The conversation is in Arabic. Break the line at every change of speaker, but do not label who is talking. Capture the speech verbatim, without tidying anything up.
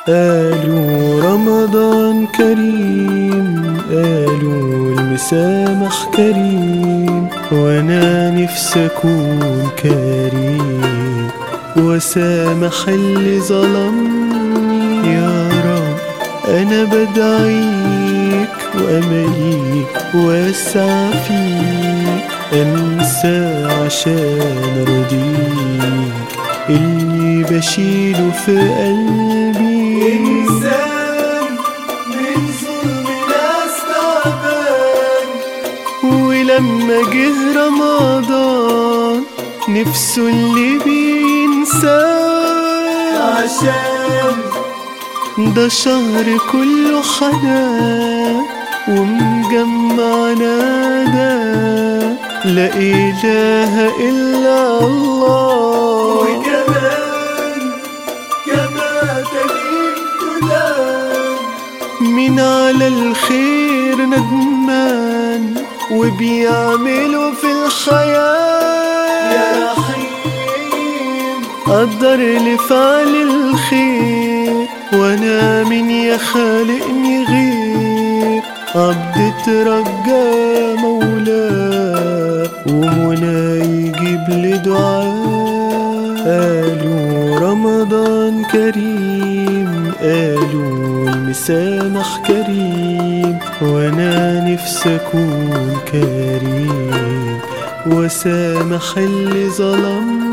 قالوا رمضان كريم، قالوا المسامح كريم، وانا نفسي اكون كريم وسامح اللي ظلمني. يا رب انا بدعيك واملي واسع فيك، انسى عشان ارضيك اللي بشيله في قلبي.
إنسان من ظلم ناس تعبان،
ولما جه رمضان نفسه اللي بينساه،
عشان
ده شهر كله حنان ومجمعنا ده لا إله إلا الله.
وكمان كما تلين تدان،
مين على الخير ندمان وبيعملوا في الحياة
يا رحيم
قدر لفعل الخير، وانا من يخالقني غير عبد ترجى مولاه ومنى يجيب لدعاه. قالوا رمضان كريم، قالوا المسامح كريم، وانا نفسي اكون كريم وسامح اللي ظلمني.